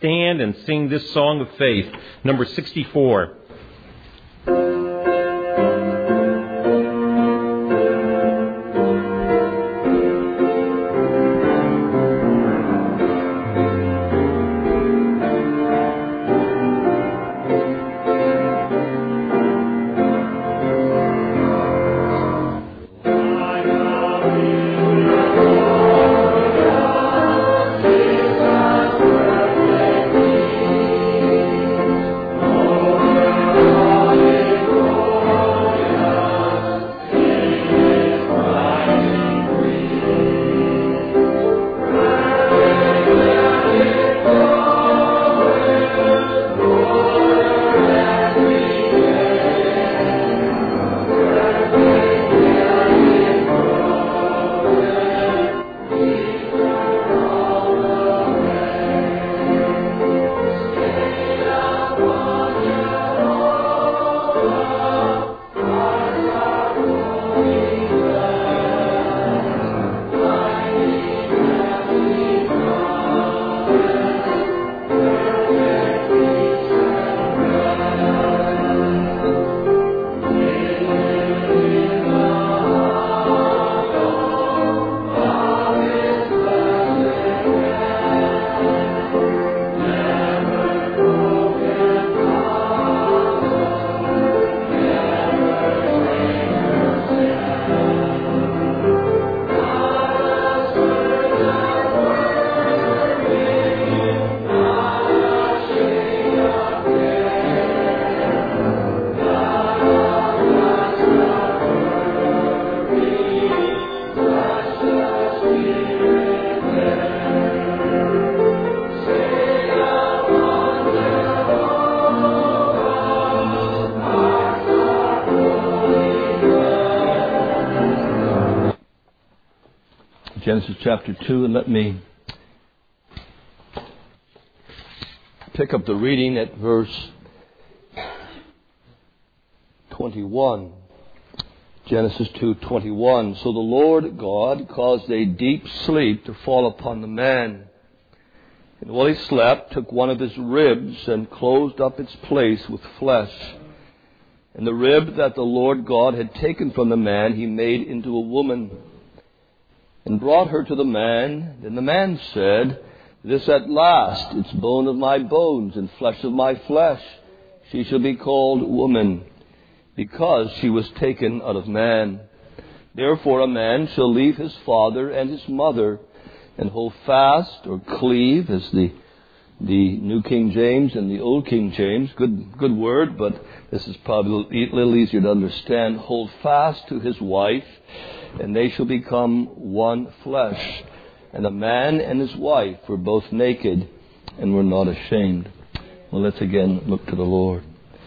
stand and sing this song of faith, number 64. Genesis chapter 2, and let me pick up the reading at verse 21. Genesis 2:21. So the Lord God caused a deep sleep to fall upon the man. And while he slept, took one of his ribs and closed up its place with flesh. And the rib that the Lord God had taken from the man, he made into a woman, and brought her to the man. Then the man said, This at last, it's bone of my bones and flesh of my flesh. She shall be called woman, because she was taken out of man. Therefore a man shall leave his father and his mother, and hold fast, or cleave, as the New King James and the Old King James. Good word, but this is probably a little easier to understand. Hold fast to his wife, and they shall become one flesh. And the man and his wife were both naked and were not ashamed. Well, let's again look to the Lord.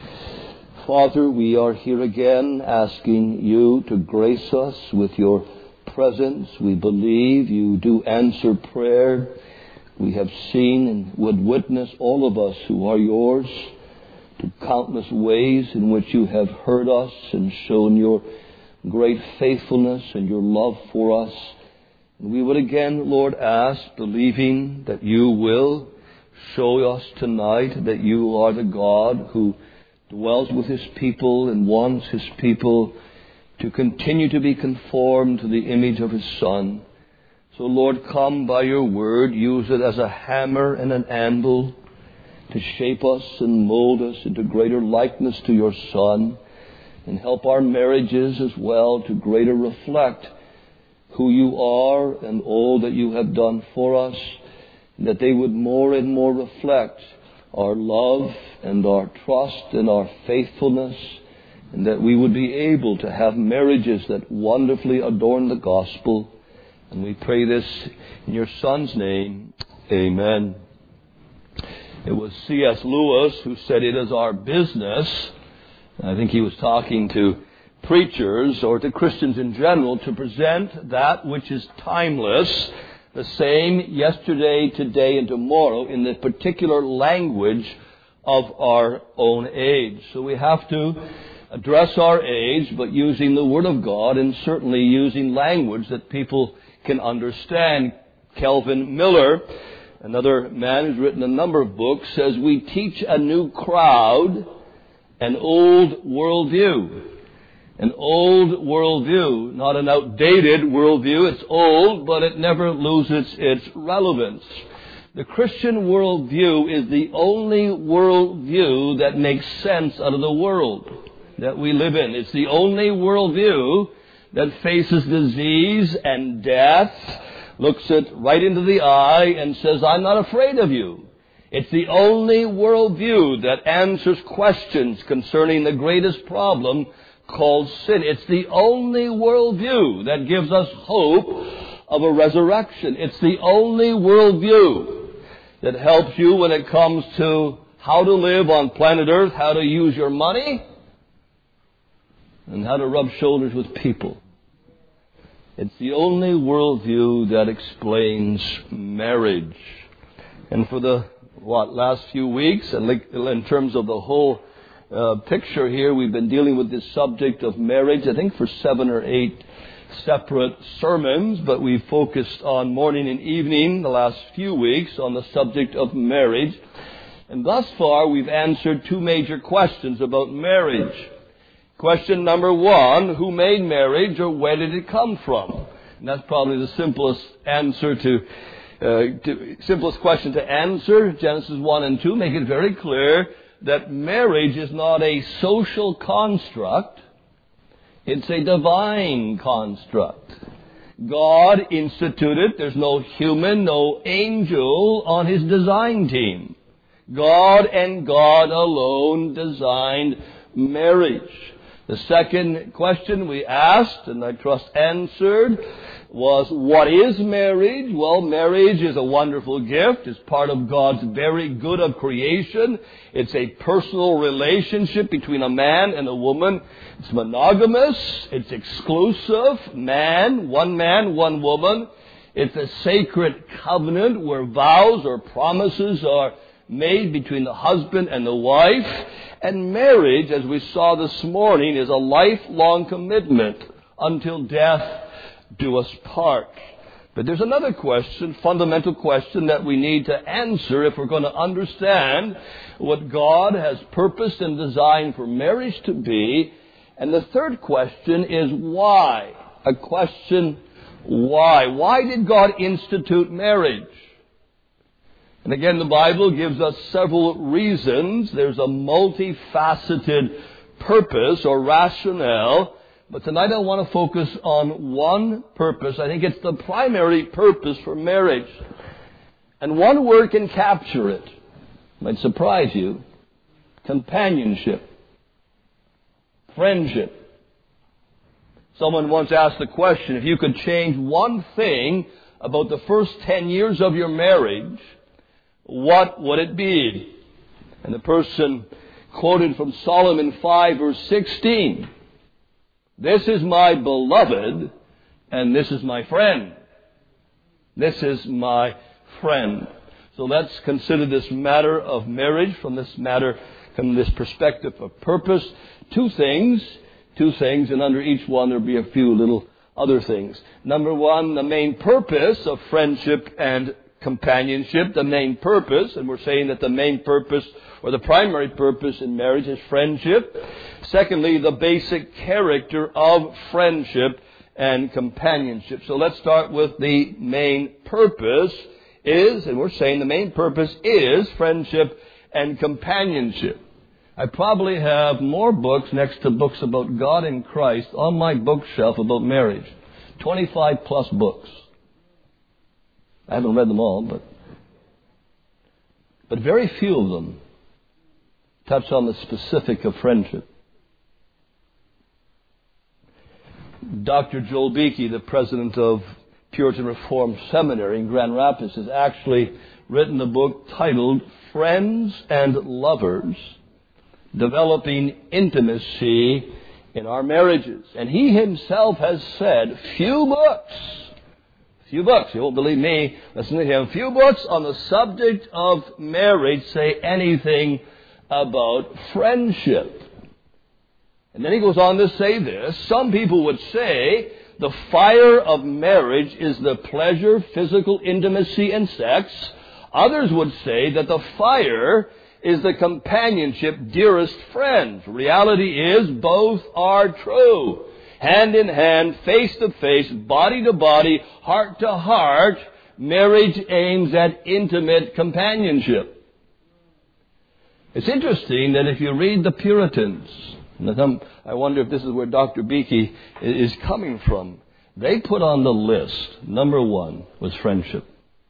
Father, we are here again asking you to grace us with your presence. We believe you do answer prayer. We have seen and would witness, all of us who are yours, to countless ways in which you have heard us and shown your great faithfulness and your love for us. And we would again, Lord, ask, believing that you will show us tonight that you are the God who dwells with his people and wants his people to continue to be conformed to the image of his Son. So, Lord, come by your word, use it as a hammer and an anvil to shape us and mold us into greater likeness to your Son, and help our marriages as well to greater reflect who you are and all that you have done for us, and that they would more and more reflect our love and our trust and our faithfulness, and that we would be able to have marriages that wonderfully adorn the gospel. And we pray this in your Son's name. Amen. It was C.S. Lewis who said it is our business, I think he was talking to preachers or to Christians in general, to present that which is timeless, the same yesterday, today, and tomorrow in the particular language of our own age. So we have to address our age, but using the Word of God and certainly using language that people can understand. Kelvin Miller another man who's written a number of books, says we teach a new crowd an old worldview. An old worldview, not an outdated worldview. It's old, but it never loses its relevance. The Christian worldview is the only worldview that makes sense out of the world that we live in. It's the only worldview that faces disease and death, looks it right into the eye and says, I'm not afraid of you. It's the only worldview that answers questions concerning the greatest problem called sin. It's the only worldview that gives us hope of a resurrection. It's the only worldview that helps you when it comes to how to live on planet Earth, how to use your money, and how to rub shoulders with people. It's the only worldview that explains marriage. And for the last few weeks, and in terms of the whole picture here, we've been dealing with this subject of marriage, I think for 7 or 8 separate sermons, but we've focused on morning and evening the last few weeks on the subject of marriage. And thus far, we've answered 2 major questions about marriage. Question number 1, who made marriage, or where did it come from? And that's probably the simplest simplest question to answer. Genesis 1 and 2 make it very clear that marriage is not a social construct. It's a divine construct. God instituted. There's no human, no angel on His design team. God and God alone designed marriage. The second question we asked, and I trust answered, was, what is marriage? Well, marriage is a wonderful gift. It's part of God's very good of creation. It's a personal relationship between a man and a woman. It's monogamous. It's exclusive. One man, one woman. It's a sacred covenant where vows or promises are made between the husband and the wife. And marriage, as we saw this morning, is a lifelong commitment until death do us part. But there's another question, fundamental question, that we need to answer if we're going to understand what God has purposed and designed for marriage to be. And the third question is why? A question, why? Why did God institute marriage? And again, the Bible gives us several reasons. There's a multifaceted purpose or rationale. But tonight I want to focus on one purpose. I think it's the primary purpose for marriage. And one word can capture it. Might surprise you. Companionship. Friendship. Someone once asked the question, if you could change one thing about the first 10 years of your marriage, what would it be? And the person quoted from Solomon 5 verse 16. This is my beloved, and this is my friend. This is my friend. So let's consider this matter of marriage from this perspective of purpose. Two things, and under each one there'll be a few little other things. Number 1, the main purpose of friendship and companionship, the main purpose, and we're saying that the main purpose or the primary purpose in marriage is friendship. Secondly, the basic character of friendship and companionship. So let's start with the main purpose is, and we're saying the main purpose is friendship and companionship. I probably have more books next to books about God and Christ on my bookshelf about marriage. 25 plus books. I haven't read them all, but very few of them touch on the specific of friendship. Dr. Joel Beakey, the president of Puritan Reformed Seminary in Grand Rapids, has actually written a book titled Friends and Lovers, Developing Intimacy in Our Marriages. And he himself has said, few books, you won't believe me, listen to him, few books on the subject of marriage say anything about friendship. And then he goes on to say this, some people would say the fire of marriage is the pleasure, physical intimacy, and sex Others would say that the fire is the companionship dearest friends. Reality is both are true. Hand in hand, face to face, body to body, heart to heart, marriage aims at intimate companionship. It's interesting that if you read the Puritans, and I wonder if this is where Dr. Beakey is coming from, they put on the list, number one was friendship.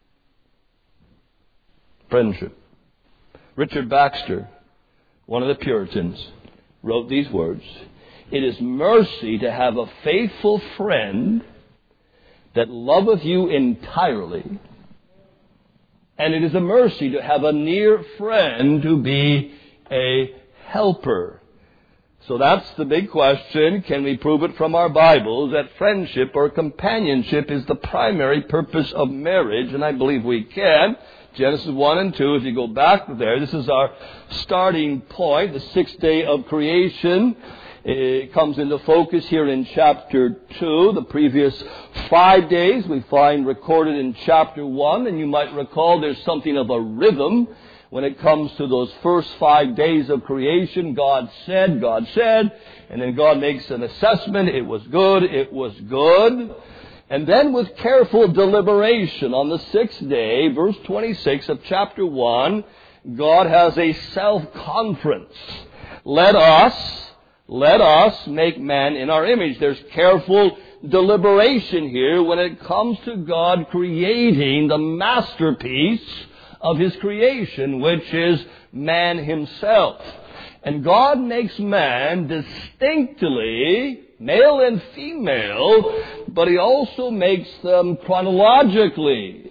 Friendship. Richard Baxter, one of the Puritans, wrote these words: "It is mercy to have a faithful friend that loveth you entirely, and it is a mercy to have a near friend to be a helper." So that's the big question. Can we prove it from our Bibles that friendship or companionship is the primary purpose of marriage? And I believe we can. Genesis 1 and 2, if you go back there, this is our starting point, the sixth day of creation. It comes into focus here in chapter 2. The previous 5 days we find recorded in chapter 1, and you might recall there's something of a rhythm when it comes to those first 5 days of creation. God said, and then God makes an assessment. It was good. And then with careful deliberation on the sixth day, verse 26 of chapter 1, God has a self-conference. Let us make man in our image. There's careful deliberation here when it comes to God creating the masterpiece of His creation, which is man himself. And God makes man distinctly male and female, but He also makes them chronologically.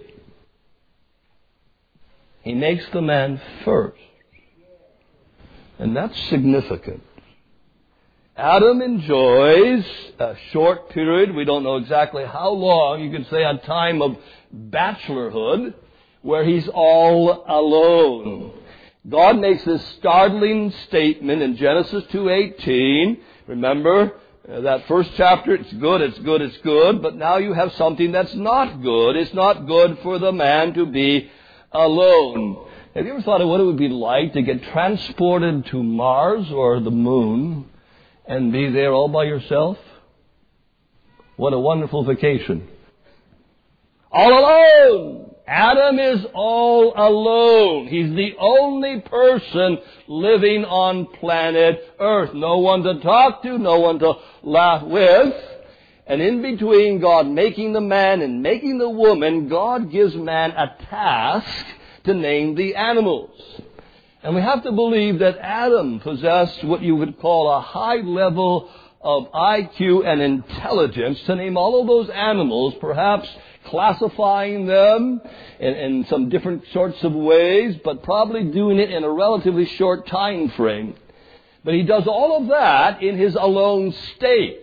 He makes the man first. And that's significant. Adam enjoys a short period, we don't know exactly how long, you could say a time of bachelorhood, where he's all alone. God makes this startling statement in Genesis 2:18. Remember that first chapter, it's good, but now you have something that's not good. It's not good for the man to be alone. Have you ever thought of what it would be like to get transported to Mars or the moon and be there all by yourself? What a wonderful vacation. All alone! Adam is all alone. He's the only person living on planet Earth. No one to talk to, no one to laugh with. And in between God making the man and making the woman, God gives man a task to name the animals. And we have to believe that Adam possessed what you would call a high level of IQ and intelligence to name all of those animals, perhaps classifying them in some different sorts of ways, but probably doing it in a relatively short time frame. But he does all of that in his alone state.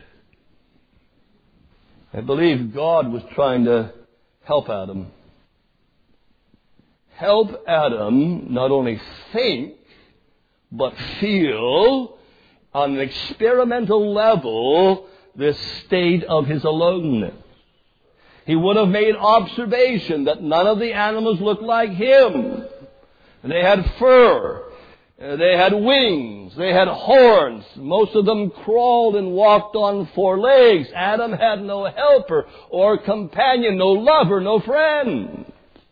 I believe God was trying to help Adam. Help Adam not only think, but feel on an experimental level this state of his aloneness. He would have made observation that none of the animals looked like him. They had fur. They had wings. They had horns. Most of them crawled and walked on 4 legs. Adam had no helper or companion, no lover, no friend.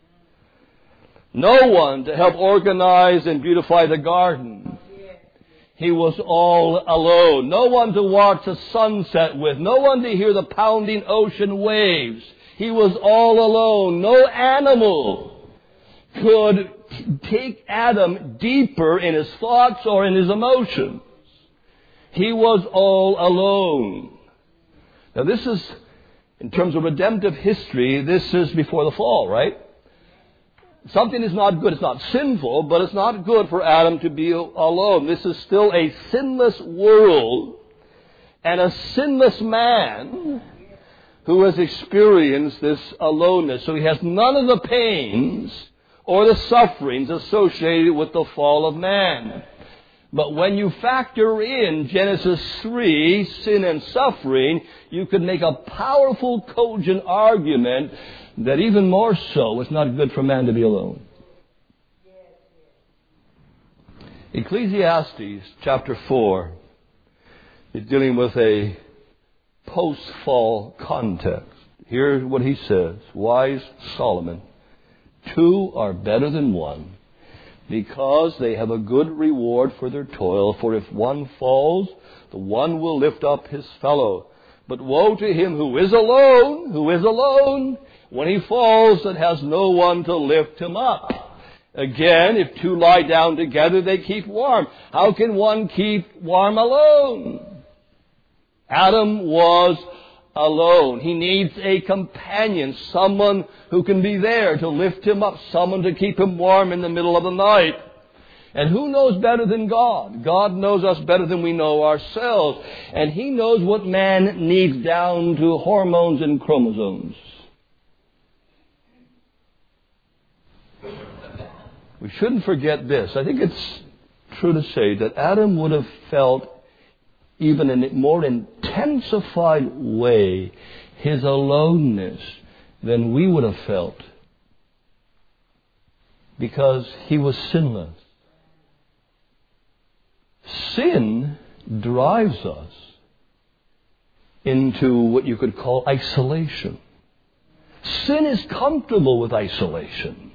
No one to help organize and beautify the garden. He was all alone. No one to watch the sunset with. No one to hear the pounding ocean waves. He was all alone. No animal could take Adam deeper in his thoughts or in his emotions. He was all alone. Now this is, in terms of redemptive history, this is before the fall, right? Something is not good. It's not sinful, but it's not good for Adam to be alone. This is still a sinless world and a sinless man who has experienced this aloneness. So he has none of the pains or the sufferings associated with the fall of man. But when you factor in Genesis 3, sin and suffering, you could make a powerful, cogent argument that even more so, it's not good for man to be alone. Ecclesiastes chapter 4 is dealing with a post-fall context. Here's what he says. Wise Solomon, 2 are better than 1, because they have a good reward for their toil. For if one falls, the one will lift up his fellow. But woe to him who is alone, when he falls and has no one to lift him up. Again, if 2 lie down together, they keep warm. How can one keep warm alone? Adam was alone. He needs a companion, someone who can be there to lift him up, someone to keep him warm in the middle of the night. And who knows better than God? God knows us better than we know ourselves. And He knows what man needs down to hormones and chromosomes. We shouldn't forget this. I think it's true to say that Adam would have felt, even in a more intensified way, his aloneness than we would have felt, because he was sinless. Sin drives us into what you could call isolation. Sin is comfortable with isolation.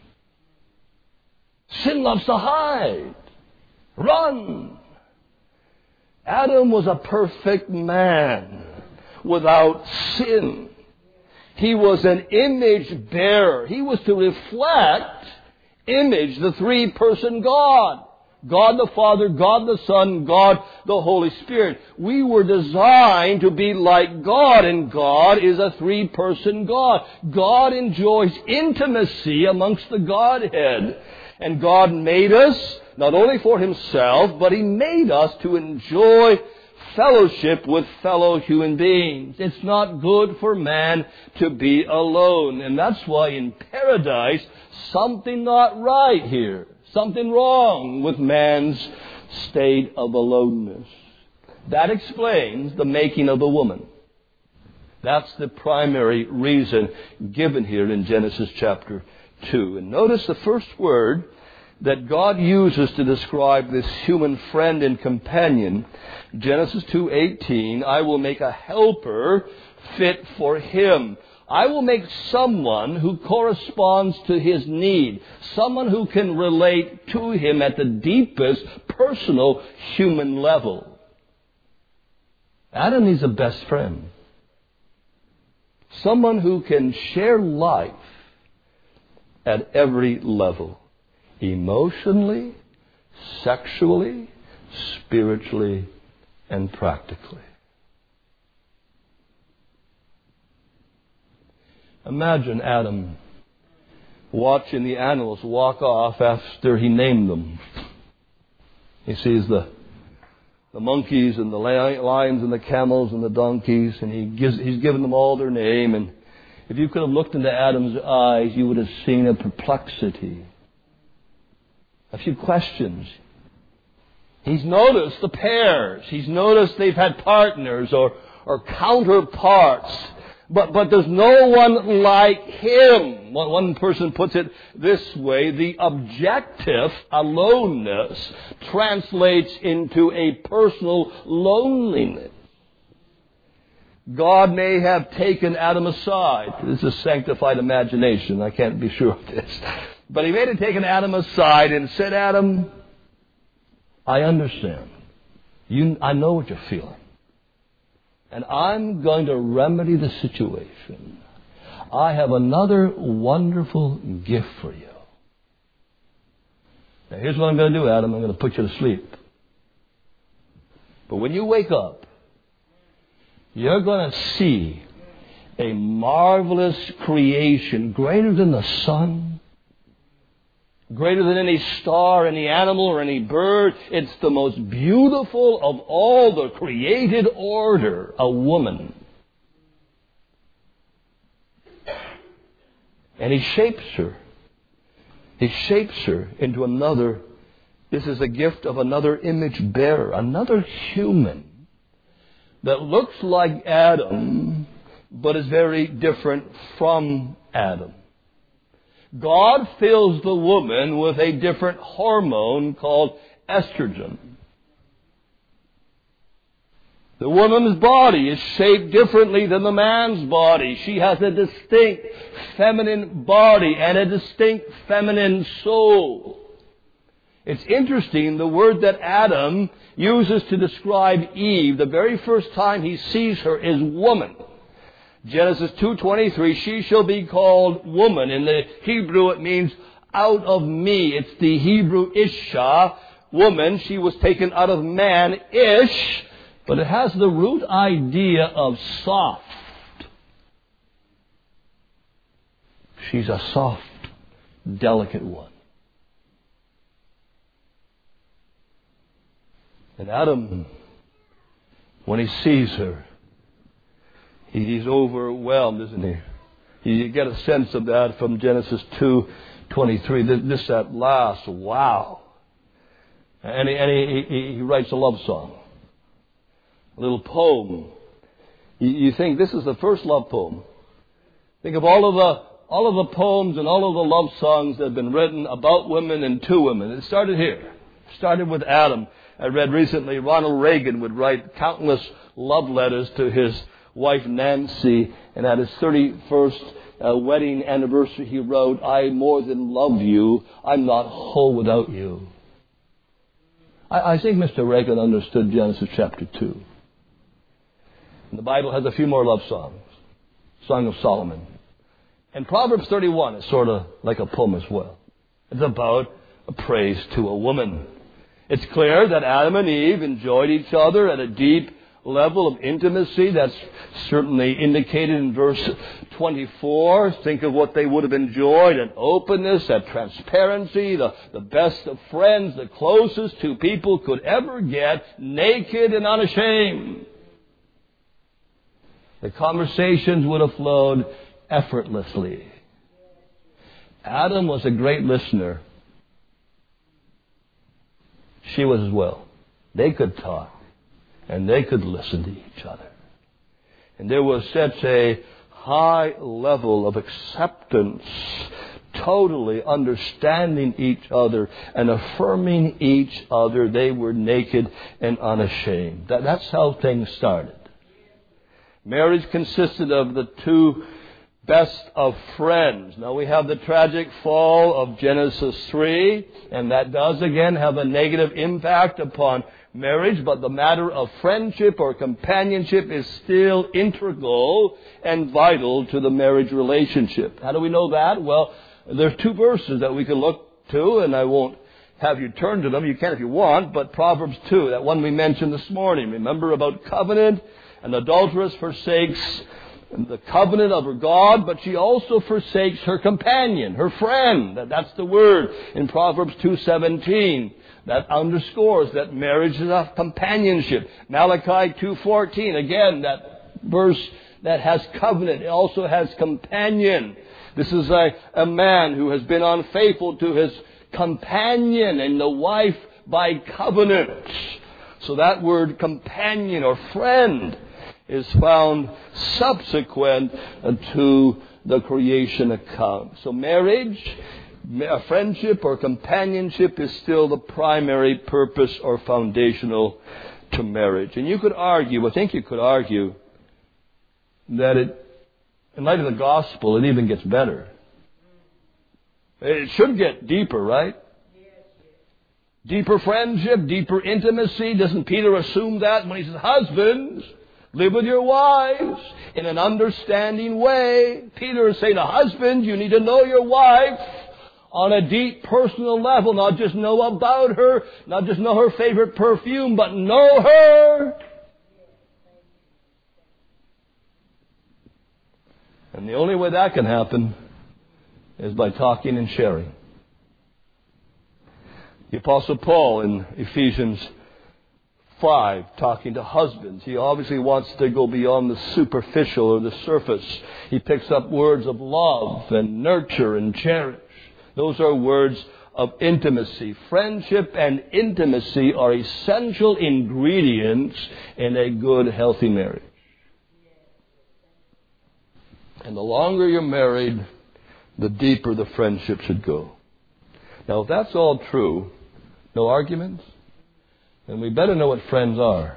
Sin loves to hide, run. Adam was a perfect man without sin. He was an image bearer. He was to reflect, image the three-person God. God the Father, God the Son, God the Holy Spirit. We were designed to be like God, and God is a three-person God. God enjoys intimacy amongst the Godhead. And God made us not only for Himself, but He made us to enjoy fellowship with fellow human beings. It's not good for man to be alone. And that's why in paradise, something not right here. Something wrong with man's state of aloneness. That explains the making of the woman. That's the primary reason given here in Genesis chapter 2. And notice the first word that God uses to describe this human friend and companion. Genesis 2:18, I will make a helper fit for him. I will make someone who corresponds to his need, someone who can relate to him at the deepest personal human level. Adam needs a best friend, someone who can share life at every level, emotionally, sexually, spiritually, and practically. Imagine Adam watching the animals walk off after he named them. He sees the monkeys and the lions and the camels and the donkeys, and he's given them all their name. And if you could have looked into Adam's eyes, you would have seen a perplexity, a few questions. He's noticed the pairs. He's noticed they've had partners or counterparts. But there's no one like him. One person puts it this way: the objective aloneness translates into a personal loneliness. God may have taken Adam aside. This is sanctified imagination. I can't be sure of this. But He may have taken Adam aside and said, Adam, I understand. I know what you're feeling. And I'm going to remedy the situation. I have another wonderful gift for you. Now here's what I'm going to do, Adam. I'm going to put you to sleep. But when you wake up, you're going to see a marvelous creation greater than the sun, greater than any star, any animal, or any bird. It's the most beautiful of all the created order, a woman. And He shapes her. He shapes her into another This is a gift of another image bearer, another human that looks like Adam, but is very different from Adam. God fills the woman with a different hormone called estrogen. The woman's body is shaped differently than the man's body. She has a distinct feminine body and a distinct feminine soul. It's interesting, the word that Adam uses to describe Eve, the very first time he sees her, is woman. Genesis 2:23, she shall be called woman. In the Hebrew it means out of me. It's the Hebrew isha, woman. She was taken out of man, ish. But it has the root idea of soft. She's a soft, delicate one. And Adam, when he sees her, he's overwhelmed, isn't he? You get a sense of that from Genesis 2:23. This at last, wow. And he writes a love song. A little poem. You think this is the first love poem. Think of all of the poems and all of the love songs that have been written about women and to women. It started here. It started with Adam. I read recently Ronald Reagan would write countless love letters to his wife Nancy, and at his 31st wedding anniversary he wrote, I more than love you, I'm not whole without you. I think Mr. Reagan understood Genesis chapter 2. And the Bible has a few more love songs. Song of Solomon. And Proverbs 31 is sort of like a poem as well. It's about a praise to a woman. It's clear that Adam and Eve enjoyed each other at a deep level of intimacy. That's certainly indicated in verse 24. Think of what they would have enjoyed: an openness, that transparency, the best of friends, the closest two people could ever get, naked and unashamed. The conversations would have flowed effortlessly. Adam was a great listener. She was as well. They could talk, and they could listen to each other. And there was such a high level of acceptance, totally understanding each other and affirming each other. They were naked and unashamed. That's how things started. Marriage consisted of the two best of friends. Now we have the tragic fall of Genesis 3, and that does again have a negative impact upon marriage, but the matter of friendship or companionship is still integral and vital to the marriage relationship. How do we know that? Well, there's two verses that we can look to, and I won't have you turn to them. You can if you want, but Proverbs 2, that one we mentioned this morning. Remember about covenant? An adulteress forsakes the covenant of her God, but she also forsakes her companion, her friend. That's the word in Proverbs 2:17. That underscores that marriage is a companionship. Malachi 2:14, again, that verse that has covenant, it also has companion. This is a man who has been unfaithful to his companion and the wife by covenant. So that word companion or friend is found subsequent to the creation account. So marriage, friendship or companionship is still the primary purpose or foundational to marriage. And you could argue, I think you could argue, that in light of the gospel, it even gets better. It should get deeper, right? Deeper friendship, deeper intimacy. Doesn't Peter assume that when he says, husbands, live with your wives in an understanding way? Peter is saying to husbands, you need to know your wife on a deep personal level. Not just know about her, not just know her favorite perfume, but know her. And the only way that can happen is by talking and sharing. The Apostle Paul in Ephesians 5, talking to husbands. He obviously wants to go beyond the superficial or the surface. He picks up words of love and nurture and cherish. Those are words of intimacy. Friendship and intimacy are essential ingredients in a good, healthy marriage. And the longer you're married, the deeper the friendship should go. Now, if that's all true, no arguments, then we better know what friends are.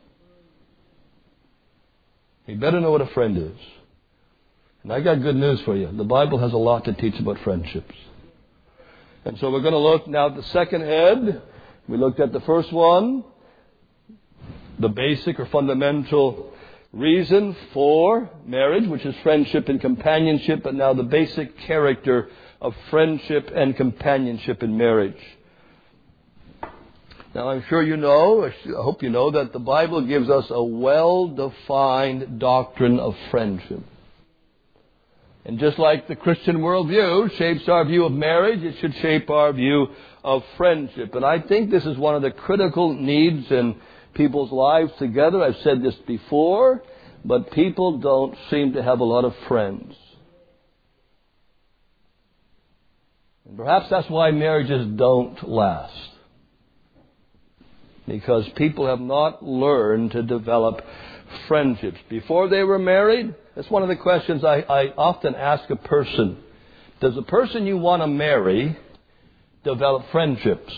We better know what a friend is. And I got good news for you. The Bible has a lot to teach about friendships. And so we're going to look now at the second head. We looked at the first one, the basic or fundamental reason for marriage, which is friendship and companionship, but now the basic character of friendship and companionship in marriage. Now, I'm sure you know, I hope you know, that the Bible gives us a well-defined doctrine of friendship. And just like the Christian worldview shapes our view of marriage, it should shape our view of friendship. And I think this is one of the critical needs in people's lives together. I've said this before, but people don't seem to have a lot of friends. And perhaps that's why marriages don't last. Because people have not learned to develop friendships. Before they were married, that's one of the questions I often ask a person. Does the person you want to marry develop friendships?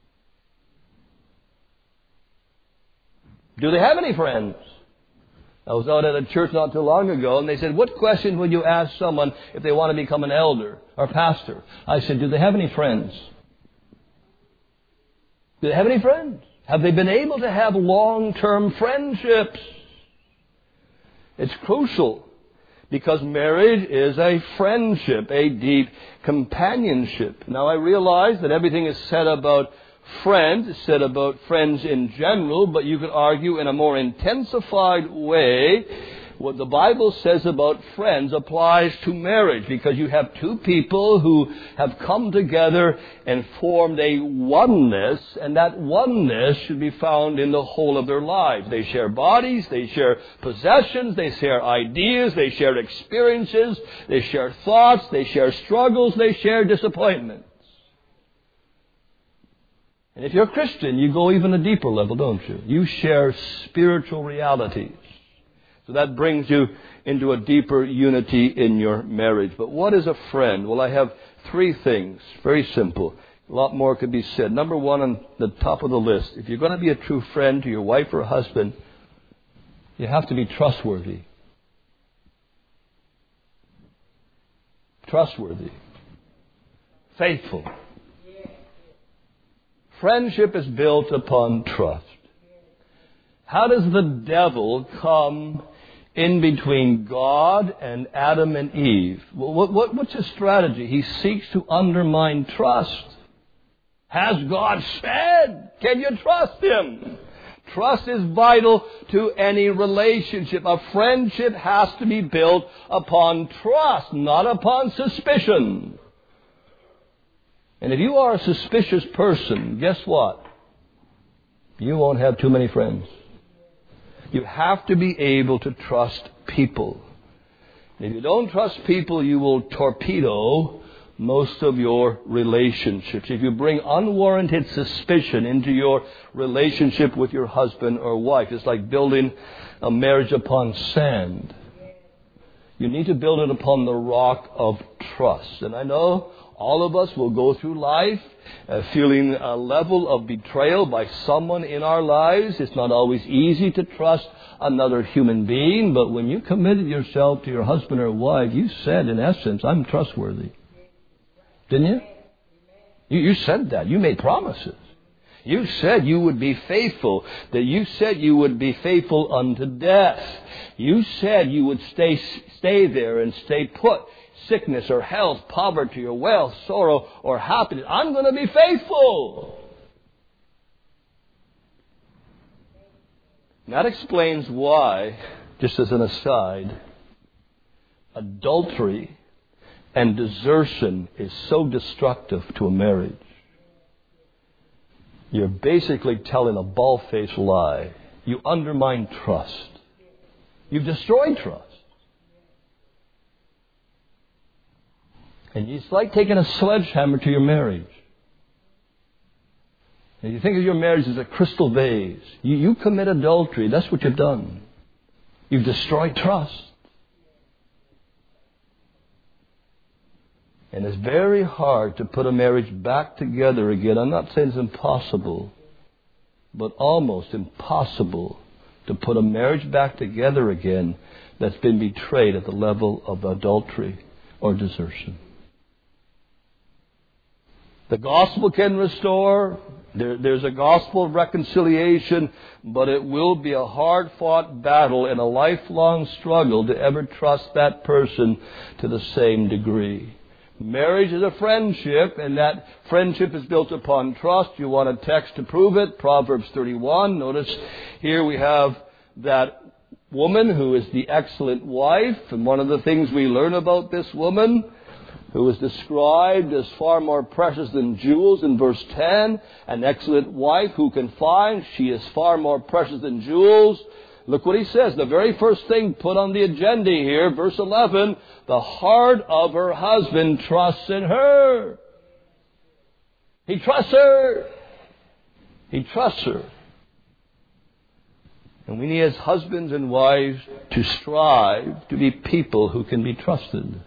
Do they have any friends? I was out at a church not too long ago, and they said, what question would you ask someone if they want to become an elder or pastor? I said, do they have any friends? Do they have any friends? Have they been able to have long-term friendships? It's crucial because marriage is a friendship, a deep companionship. Now, I realize that everything is said about friends, it's said about friends in general, but you could argue in a more intensified way what the Bible says about friends applies to marriage, because you have two people who have come together and formed a oneness, and that oneness should be found in the whole of their lives. They share bodies, they share possessions, they share ideas, they share experiences, they share thoughts, they share struggles, they share disappointments. And if you're a Christian, you go even a deeper level, don't you? You share spiritual realities. So that brings you into a deeper unity in your marriage. But what is a friend? Well, I have three things. Very simple. A lot more could be said. Number one on the top of the list. If you're going to be a true friend to your wife or husband, you have to be trustworthy. Trustworthy. Faithful. Friendship is built upon trust. How does the devil come in between God and Adam and Eve? What's his strategy? He seeks to undermine trust. Has God said? Can you trust him? Trust is vital to any relationship. A friendship has to be built upon trust, not upon suspicion. And if you are a suspicious person, guess what? You won't have too many friends. You have to be able to trust people. If you don't trust people, you will torpedo most of your relationships. If you bring unwarranted suspicion into your relationship with your husband or wife, it's like building a marriage upon sand. You need to build it upon the rock of trust. And I know all of us will go through life feeling a level of betrayal by someone in our lives. It's not always easy to trust another human being, but when you committed yourself to your husband or wife, you said, in essence, I'm trustworthy. Didn't you? You said that. You made promises. You said you would be faithful, that you said you would be faithful unto death. You said you would stay there and stay put. Sickness or health, poverty or wealth, sorrow or happiness. I'm going to be faithful. And that explains why, just as an aside, adultery and desertion is so destructive to a marriage. You're basically telling a bald-faced lie. You undermine trust. You've destroyed trust. And it's like taking a sledgehammer to your marriage. And you think of your marriage as a crystal vase. You commit adultery. That's what you've done. You've destroyed trust. And it's very hard to put a marriage back together again. I'm not saying it's impossible, but almost impossible to put a marriage back together again that's been betrayed at the level of adultery or desertion. The gospel can restore. There's a gospel of reconciliation, but it will be a hard-fought battle and a lifelong struggle to ever trust that person to the same degree. Marriage is a friendship, and that friendship is built upon trust. You want a text to prove it. Proverbs 31. Notice here we have that woman who is the excellent wife. And one of the things we learn about this woman, who is described as far more precious than jewels in verse 10, an excellent wife who can find, she is far more precious than jewels. Look what he says. The very first thing put on the agenda here, verse 11, the heart of her husband trusts in her. He trusts her. He trusts her. And we need as husbands and wives to strive to be people who can be trusted.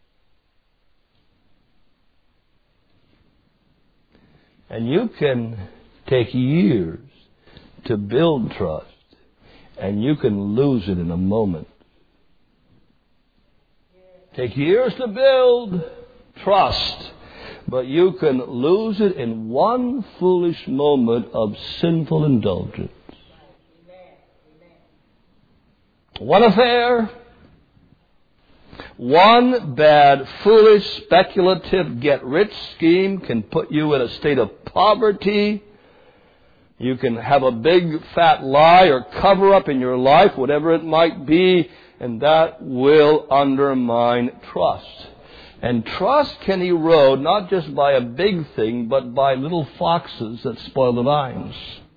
And you can take years to build trust. And you can lose it in a moment. Take years to build trust, but you can lose it in one foolish moment of sinful indulgence. One affair, one bad, foolish, speculative, get-rich scheme can put you in a state of poverty. You can have a big fat lie or cover up in your life, whatever it might be, and that will undermine trust. And trust can erode not just by a big thing, but by little foxes that spoil the vines.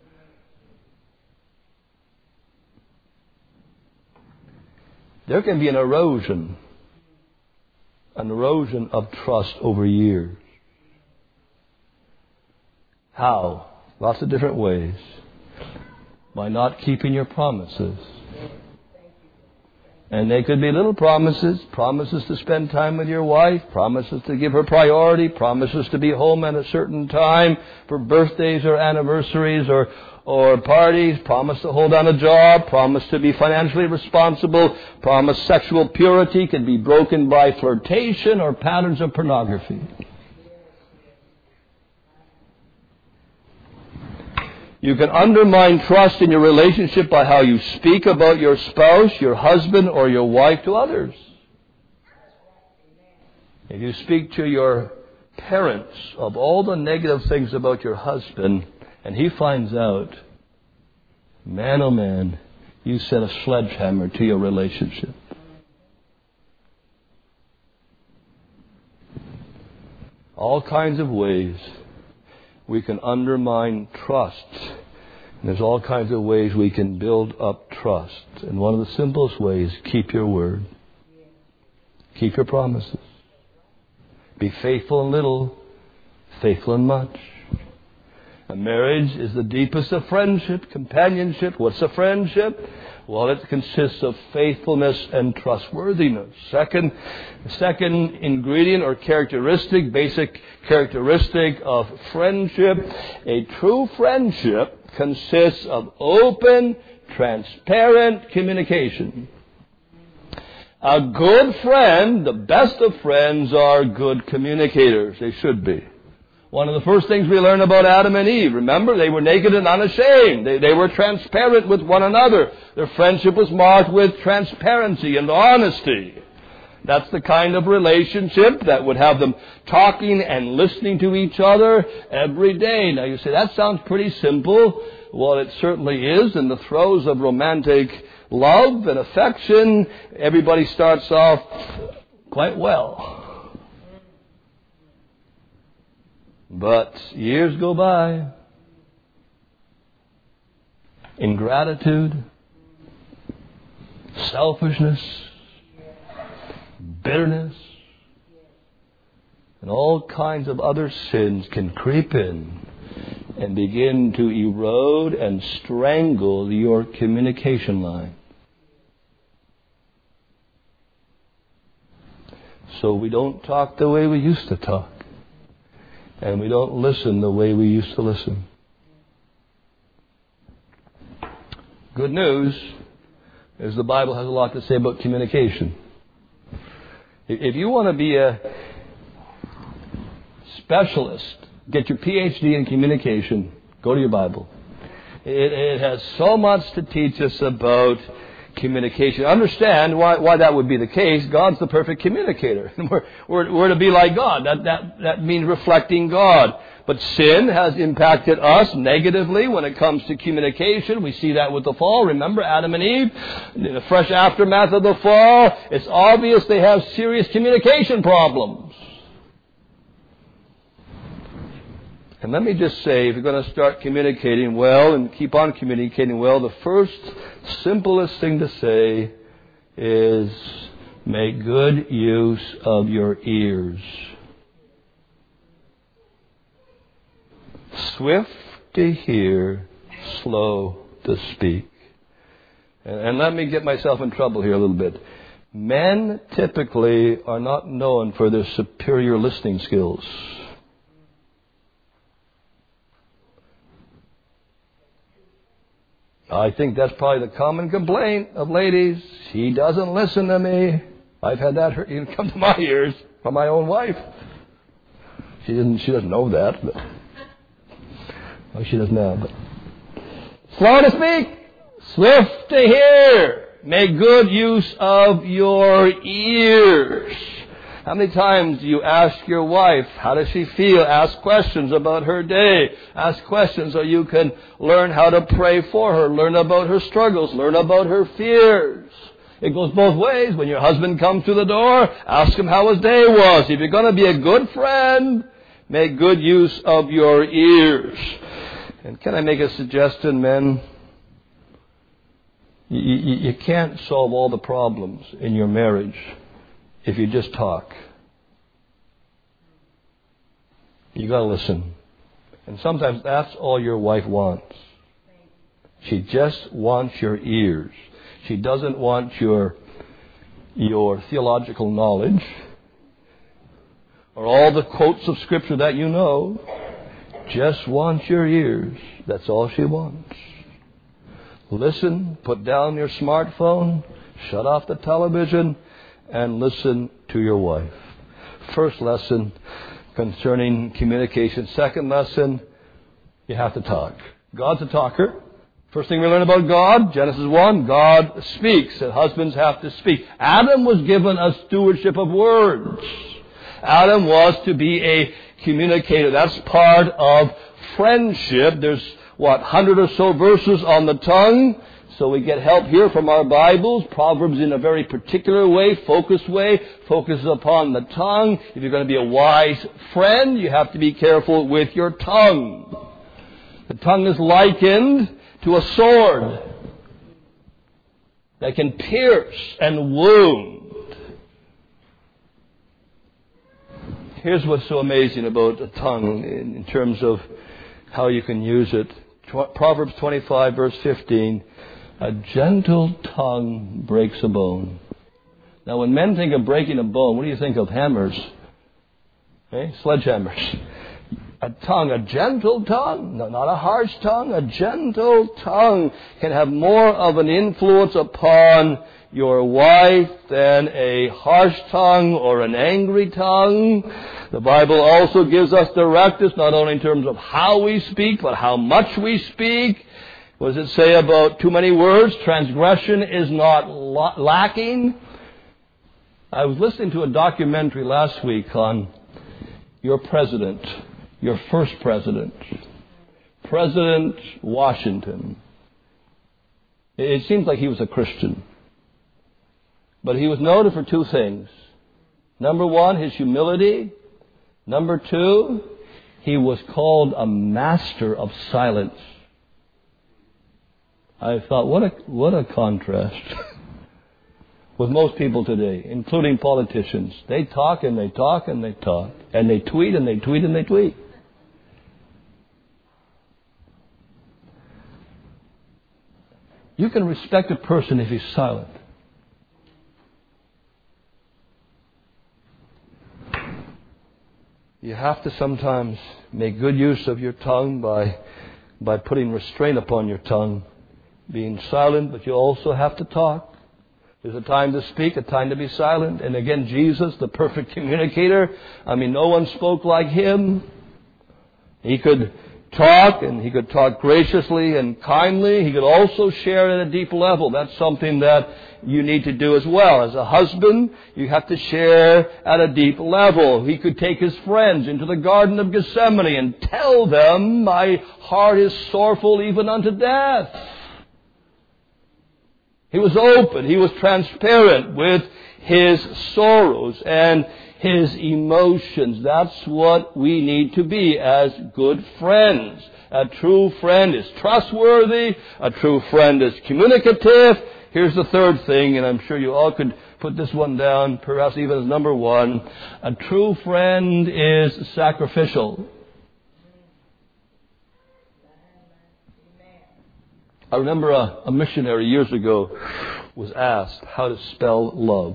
There can be an erosion of trust over years. How? Lots of different ways. By not keeping your promises. And they could be little promises. Promises to spend time with your wife. Promises to give her priority. Promises to be home at a certain time for birthdays or anniversaries or parties. Promise to hold on a job. Promise to be financially responsible. Promise sexual purity can be broken by flirtation or patterns of pornography. You can undermine trust in your relationship by how you speak about your spouse, your husband, or your wife to others. If you speak to your parents of all the negative things about your husband, and he finds out, man, oh man, you set a sledgehammer to your relationship. All kinds of ways we can undermine trust. And there's all kinds of ways we can build up trust. And one of the simplest ways, keep your word. Keep your promises. Be faithful in little, faithful in much. A marriage is the deepest of friendship, companionship. What's a friendship? Well, it consists of faithfulness and trustworthiness. Second ingredient or characteristic, basic characteristic of friendship. A true friendship consists of open, transparent communication. A good friend, the best of friends, are good communicators. They should be. One of the first things we learn about Adam and Eve, remember, they were naked and unashamed. They were transparent with one another. Their friendship was marked with transparency and honesty. That's the kind of relationship that would have them talking and listening to each other every day. Now you say, that sounds pretty simple. Well, it certainly is. In the throes of romantic love and affection, everybody starts off quite well. But years go by. Ingratitude, selfishness, bitterness, and all kinds of other sins can creep in. and begin to erode and strangle your communication line. So we don't talk the way we used to talk. And we don't listen the way we used to listen. Good news is the Bible has a lot to say about communication. If you want to be a specialist, get your PhD in communication, go to your Bible. It has so much to teach us about communication. Understand why that would be the case. God's the perfect communicator. We're to be like God. That means reflecting God. But sin has impacted us negatively when it comes to communication. We see that with the fall. Remember Adam and Eve? In the fresh aftermath of the fall, it's obvious they have serious communication problems. And let me just say, if you're going to start communicating well and keep on communicating well, the first simplest thing to say is make good use of your ears. Swift to hear, slow to speak. And let me get myself in trouble here a little bit. Men typically are not known for their superior listening skills. I think that's probably the common complaint of ladies. He doesn't listen to me. I've had that even come to my ears from my own wife. She doesn't know that, but well, she does now. But slow to speak, swift to hear. Make good use of your ears. How many times do you ask your wife, how does she feel? Ask questions about her day. Ask questions so you can learn how to pray for her, learn about her struggles, learn about her fears. It goes both ways. When your husband comes to the door, ask him how his day was. If you're going to be a good friend, make good use of your ears. And can I make a suggestion, men? You can't solve all the problems in your marriage if you just talk. You got to listen. And sometimes that's all your wife wants. She just wants your ears. She doesn't want your theological knowledge or all the quotes of Scripture that you know. Just wants your ears. That's all she wants. Listen, put down your smartphone, shut off the television, and listen to your wife. First lesson concerning communication. Second lesson, you have to talk. God's a talker. First thing we learn about God, Genesis 1, God speaks, and husbands have to speak. Adam was given a stewardship of words. Adam was to be a communicator. That's part of friendship. There's 100 or so verses on the tongue. So we get help here from our Bibles. Proverbs in a very particular way, focuses upon the tongue. If you're going to be a wise friend, you have to be careful with your tongue. The tongue is likened to a sword that can pierce and wound. Here's what's so amazing about the tongue in terms of how you can use it. Proverbs 25, verse 15. A gentle tongue breaks a bone. Now, when men think of breaking a bone, what do you think of? Hammers. Sledgehammers. A gentle tongue, no, not a harsh tongue, a gentle tongue can have more of an influence upon your wife than a harsh tongue or an angry tongue. The Bible also gives us directives, not only in terms of how we speak, but how much we speak. What does it say about too many words? Transgression is not lacking. I was listening to a documentary last week on your president, your first president, President Washington. It seems like he was a Christian. But he was noted for two things. Number one, his humility. Number two, he was called a master of silence. I thought, what a contrast with most people today, including politicians. They talk and they talk and they talk. And they tweet and they tweet and they tweet. You can respect a person if he's silent. You have to sometimes make good use of your tongue by putting restraint upon your tongue, being silent, but you also have to talk. There's a time to speak, a time to be silent. And again, Jesus, the perfect communicator, no one spoke like him. He could talk, and he could talk graciously and kindly. He could also share at a deep level. That's something that you need to do as well. As a husband, you have to share at a deep level. He could take his friends into the Garden of Gethsemane and tell them, my heart is sorrowful even unto death. He was open. He was transparent with his sorrows and his emotions. That's what we need to be as good friends. A true friend is trustworthy. A true friend is communicative. Here's the third thing, and I'm sure you all could put this one down, perhaps even as number one. A true friend is sacrificial. I remember a missionary years ago was asked how to spell love.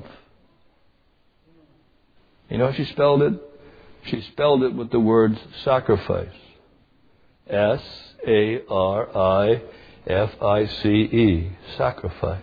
You know how she spelled it? She spelled it with the words sacrifice. S-A-R-I-F-I-C-E. Sacrifice.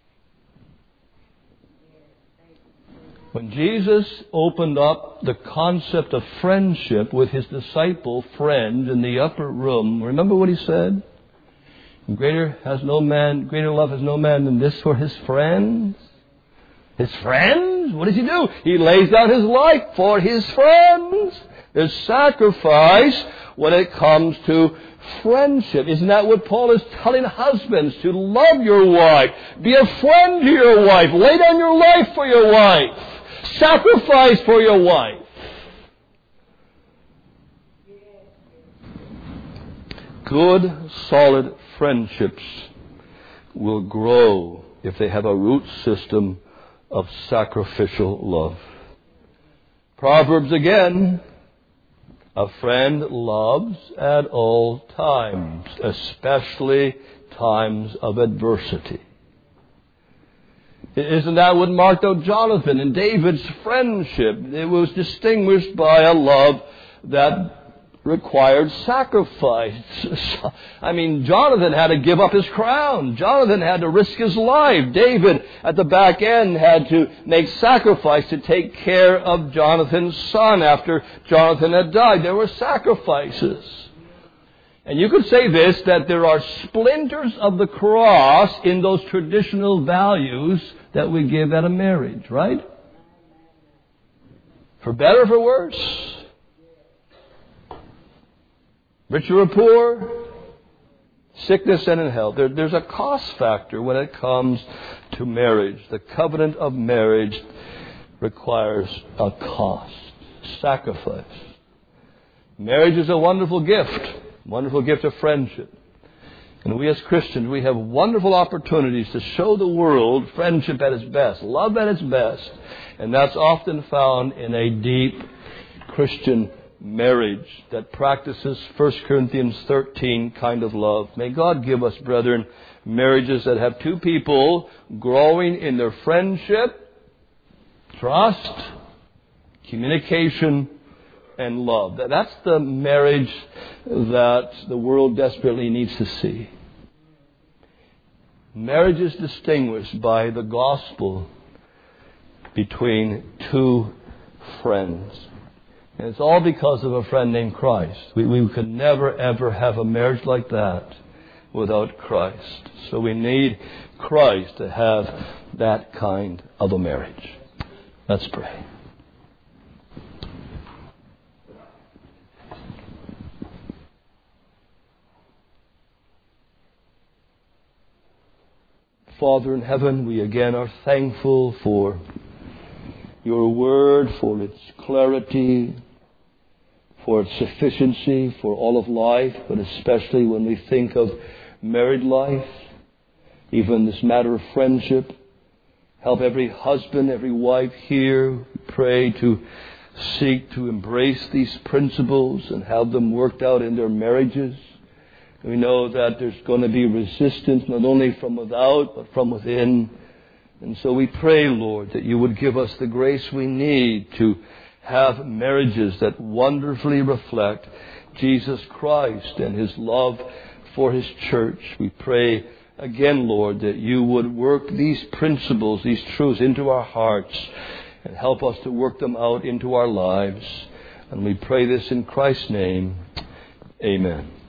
When Jesus opened up the concept of friendship with his disciple friend in the upper room, remember what he said? Greater love has no man than this for his friends. His friends? What does he do? He lays down his life for his friends. There's sacrifice when it comes to friendship. Isn't that what Paul is telling husbands? To love your wife. Be a friend to your wife. Lay down your life for your wife. Sacrifice for your wife. Good, solid friendships will grow if they have a root system of sacrificial love. Proverbs again, a friend loves at all times, especially times of adversity. Isn't that what marked out Jonathan and David's friendship? It was distinguished by a love that required sacrifice. Jonathan had to give up his crown. Jonathan had to risk his life. David, at the back end, had to make sacrifice to take care of Jonathan's son after Jonathan had died. There were sacrifices. And you could say this, that there are splinters of the cross in those traditional values that we give at a marriage, right? For better or for worse. Rich or poor, sickness and in health. There's a cost factor when it comes to marriage. The covenant of marriage requires a cost, sacrifice. Marriage is a wonderful gift of friendship. And we as Christians, we have wonderful opportunities to show the world friendship at its best, love at its best. And that's often found in a deep Christian marriage that practices 1 Corinthians 13 kind of love. May God give us, brethren, marriages that have two people growing in their friendship, trust, communication, and love. That's the marriage that the world desperately needs to see. Marriage is distinguished by the gospel between two friends. And it's all because of a friend named Christ. We could never, ever have a marriage like that without Christ. So we need Christ to have that kind of a marriage. Let's pray. Father in heaven, we again are thankful for your word, for its clarity, for its sufficiency for all of life, but especially when we think of married life, even this matter of friendship. Help every husband, every wife here, pray to seek to embrace these principles and have them worked out in their marriages. We know that there's going to be resistance not only from without, but from within. And so we pray, Lord, that you would give us the grace we need to have marriages that wonderfully reflect Jesus Christ and His love for His church. We pray again, Lord, that you would work these principles, these truths into our hearts and help us to work them out into our lives. And we pray this in Christ's name. Amen.